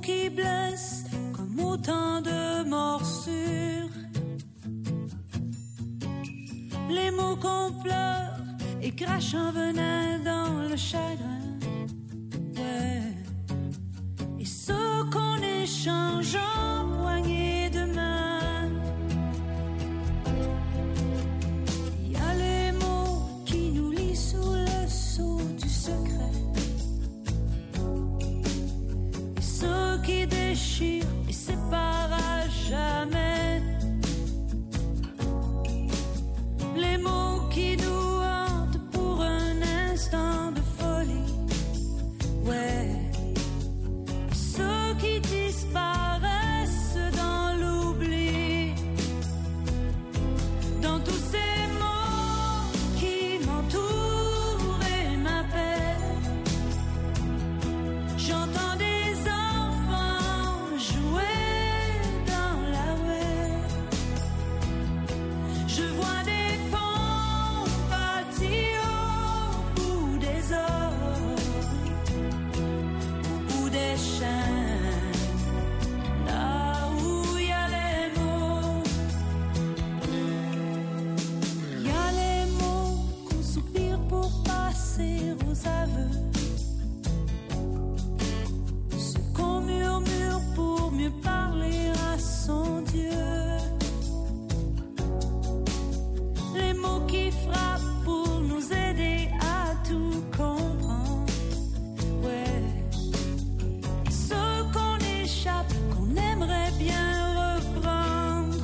qui blessent comme autant de morsures. Les mots qu'on pleure et crachent un venin dans le chagrin. Ouais. Et ceux qu'on échange en poignées de main. Il y a les mots qui nous lient sous le sceau du secret. Et ceux qui déchirent et séparent à jamais. Les mots qui nous hantent pour un instant de folie. Ouais. Ceux qui disparaissent dans l'oubli. Dans tous ces mots qui m'entourent et m'appellent, j'entends des enfants jouer dans la ruelle. Je vois des ponts bâtis au bout des heures, au bout des chaînes, là où il y a les mots. Il y a les mots qu'on soupire pour passer aux aveux, ce qu'on murmure pour mieux parler à son Dieu. Les mots qui frappent pour nous aider à tout comprendre. Ouais. Ceux qu'on échappe, qu'on aimerait bien reprendre.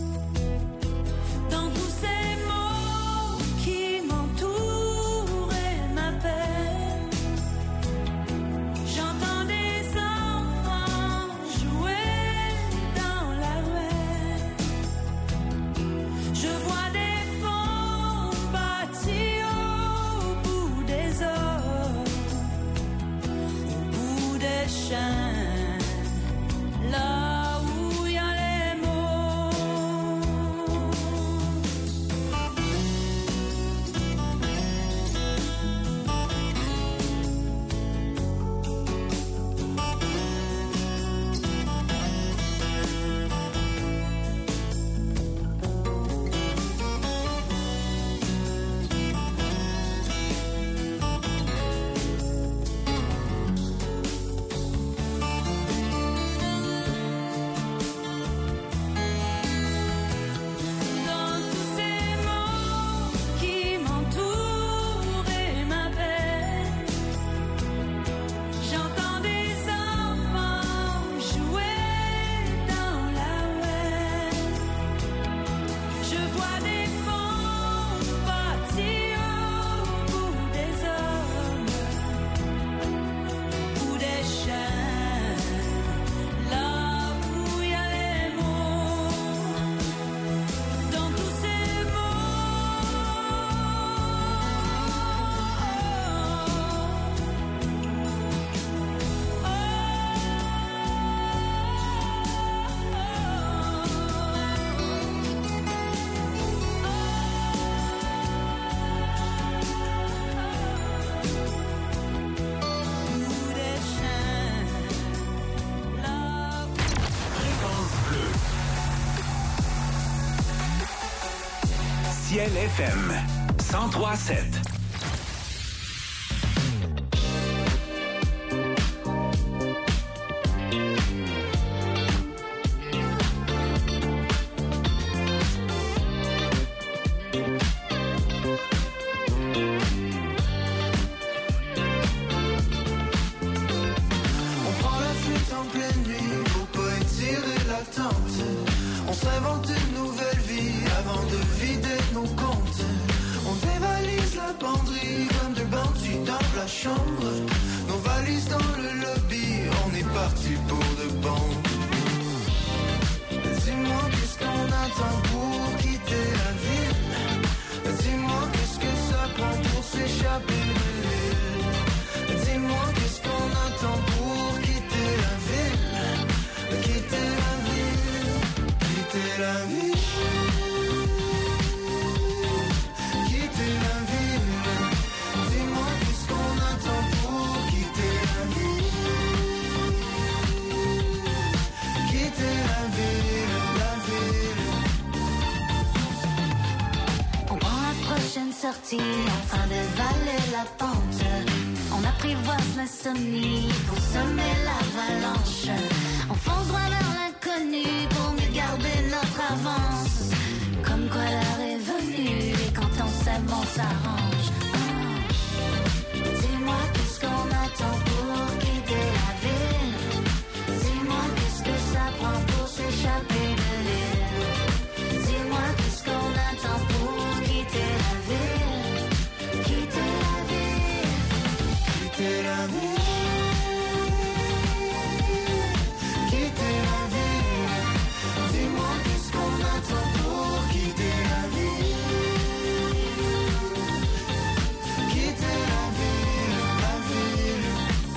Dans tous ces mots qui m'entourent et m'appellent, j'entends des enfants jouer dans la ruelle. Je vois des ponts bâtis au bout des heures, au bout des chaînes, là où il y a les mots. Dans tous ces mots qui m'entourent et m'appellent, j'entends des enfants jouer dans la ruelle. Je vois des ponts bâtis au bout des hommes, au bout des chaînes, là où il y a les mots. Dans tous ces mots, bout des chaînes, là où Fréquence bleue. Ciel FM 103.7. On prend la fuite en pleine nuit pour pas étirer l'attente. On s'invente une nouvelle vie avant de vider nos comptes. On dévalise la penderie comme deux bandits dans la chambre. Nos valises dans le lobby, on est parti pour de bon. Dis-moi qu'est-ce qu'on attend pour quitter la ville. Dis-moi qu'est-ce que ça prend pour s'échapper de l'île. Dis-moi qu'est-ce qu'on attend pour quitter la ville. Quitter la ville. Quitter la ville. Quitter la ville. Dis-moi qu'est-ce qu'on attend pour quitter parti afin de valer la pente. On apprivoise l'insomnie pour semer l'avalanche. On fonce droit vers l'inconnu pour mieux garder notre avance. Comme quoi l'heure est venue et quand on s'aime on s'arrange. Dis-moi qu'est-ce qu'on attend pour quitter la ville. Dis-moi qu'est-ce que ça prend pour s'échapper de l'île. Dis-moi qu'est-ce qu'on attend pour quitter la ville. Quitter la ville. Quitter la ville. Quitter la ville. Dis-moi qu'est-ce qu'on attend pour quitter la ville. Quitter la ville, la ville.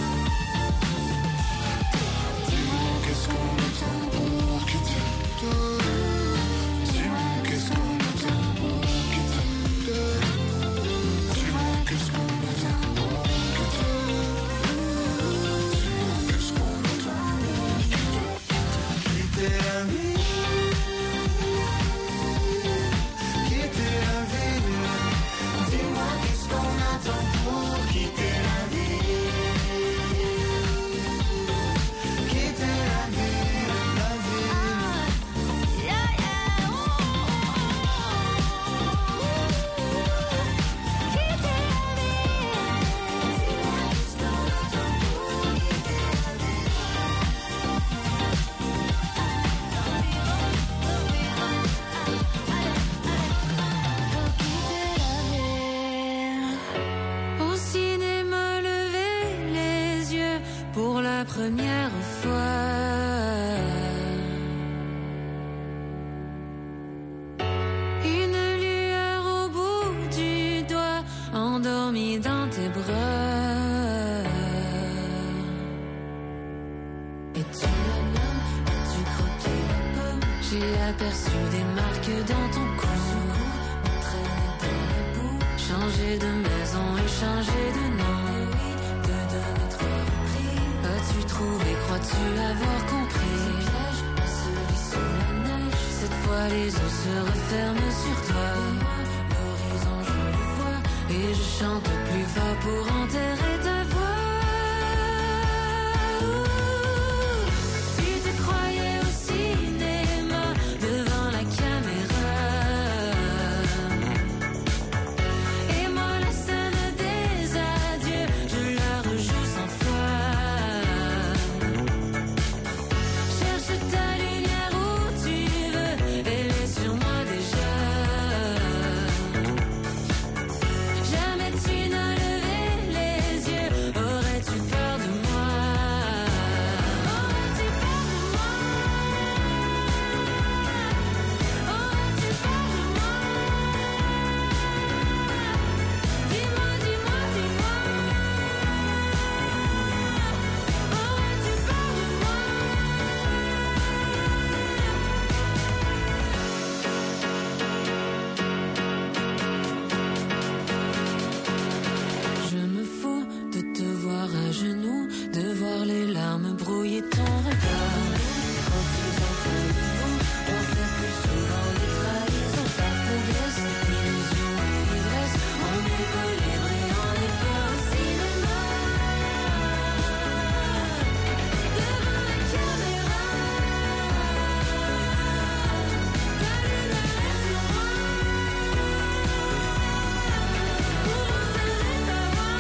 Dis-moi qu'est-ce qu'on attend pour quitter. Dis-moi qu'est-ce qu'on attend pour quitter. Dis-moi qu'est-ce qu'on attend pour quitter. Dis-moi qu'est-ce qu'on attend pour quitter. Quitter la ville. Quitter la ville. Dis-moi qu'est-ce qu'on attend pour quitter la ville. Quitter la ville, la ville. Yeah, yeah, oh, oh, quitter la ville. Dis-moi qu'est-ce qu'on attend pour quitter la ville. Faut quitter la ville. Au cinéma, lever les yeux pour la première fois. Une lueur au bout du doigt, endormie dans tes bras. Es-tu la même? As-tu croqué la pomme? J'ai aperçu des marques dans ton cou. Entraîné dans la boue. Changer de maison et changer de nom. Te donner 3 reprises. As-tu trouvé, crois-tu avoir compris? Celui sous la neige. Cette fois les eaux se referment sur toi. L'horizon je le vois. Et je chante plus fort pour enterrer ta voix. Tu te croyais au cinéma devant la caméra. Et moi la scène des adieux, je la rejoue 100 fois. Cherche ta lumière où tu veux, elle est sur moi déjà. Jamais tu n'as levé les yeux, aurais-tu peur de moi? Aurais-tu peur de moi? Aurais-tu peur de moi? Dis-moi, dis-moi, dis-moi. Aurais-tu peur de moi? Je me fous de te voir à genoux, de voir les larmes brouiller ton regard. Quand tu t'entends de vous, on fait plus souvent des trahisons par faiblesse, illusion et ivresse. On est beau libre et on est peur au cinéma. Devant la caméra, ta lumière est sur moi. Pour enterrer ta voix.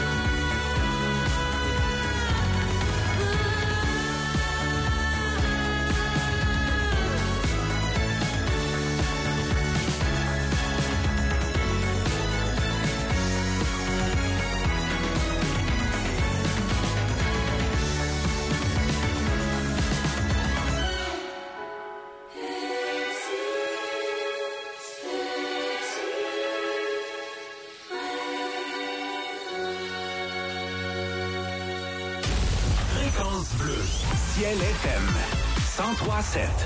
Fréquence bleue. Ciel FM. 103.7.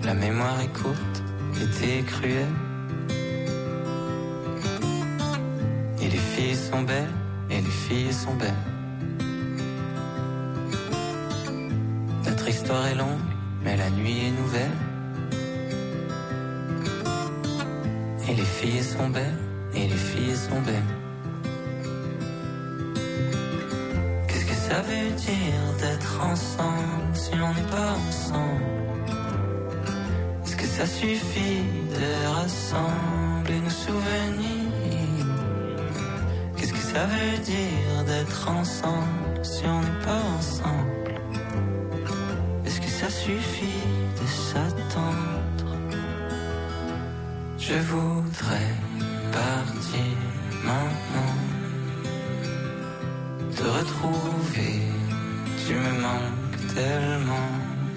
La mémoire est courte, l'été est cruel. Et les filles sont belles, et les filles sont belles. Notre histoire est longue, mais la nuit est nouvelle. Et les filles sont belles, et les filles sont belles. Qu'est-ce que ça veut dire d'être ensemble si on n'est pas ensemble? Est-ce que ça suffit de rassembler nos souvenirs? Qu'est-ce que ça veut dire d'être ensemble si on n'est pas ensemble? Est-ce que ça suffit de s'attendre? Je voudrais partir maintenant, te retrouver, tu me manques tellement.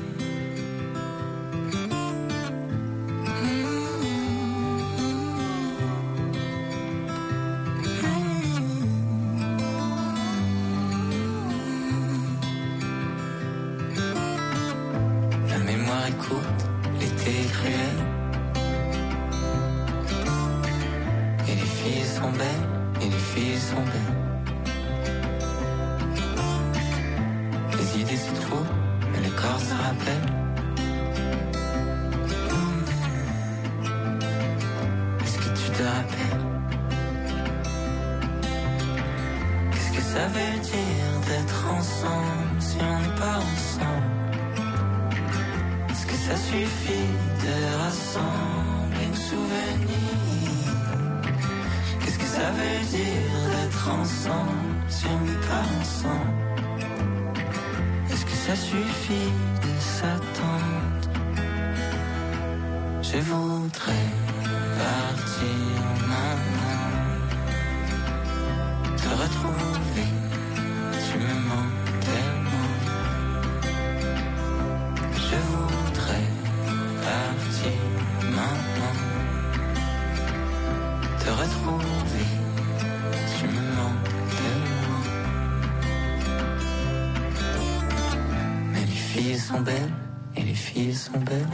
La mémoire est courte, l'été est cruel. Et les filles sont belles, et les filles sont belles. Les idées se trouvent, mais le corps se rappelle. Est-ce que tu te rappelles? Qu'est-ce que ça veut dire d'être ensemble si on n'est pas ensemble? Est-ce que ça suffit de rassembler nos souvenirs? Qu'est-ce que ça veut dire d'être ensemble si on n'est pas ensemble? Est-ce que ça suffit de s'attendre? Je voudrais partir maintenant, te retrouver, tu me manques tellement. Je voudrais partir maintenant, te retrouver, tu me manques tellement. Mais les filles sont belles, et les filles sont belles.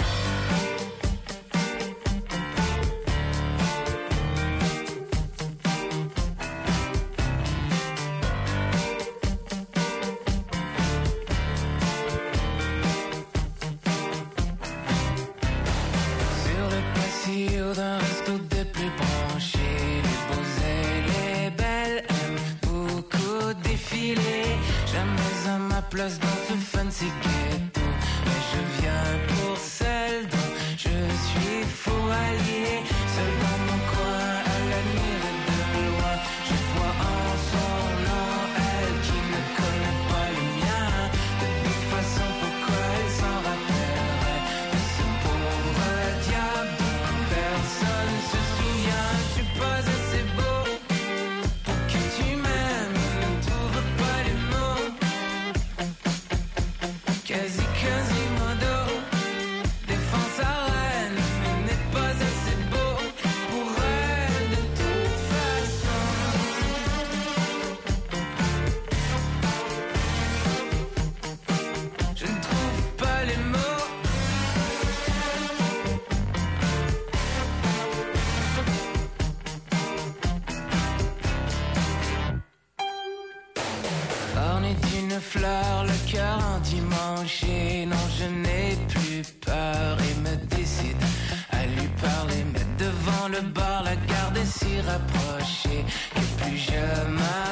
Sur le patio d'un resto des plus branchés, les beaux et les belles aiment beaucoup défiler. Jamais à ma place dans ce fancy ghetto, mais je viens pour celle dont je suis fou allié. Seul dans mon coin, à l'admirer de loin, je vois en son nom elle qui ne connaît pas le mien. De toute façon, pourquoi elle s'en rappellerait de ce pauvre diable dont personne se souvient? Je suis pas assez beau pour que tu m'aimes, ne trouve pas les mots. Quasimodo défend sa reine, mais n'est pas assez beau pour elle de toute façon. Je ne trouve pas les mots. Orné d'une fleur, le cœur endimanché. Non, je n'ai plus peur et me décide à lui parler. Mais devant le bar, la garde est si rapprochée que plus je m'arrête.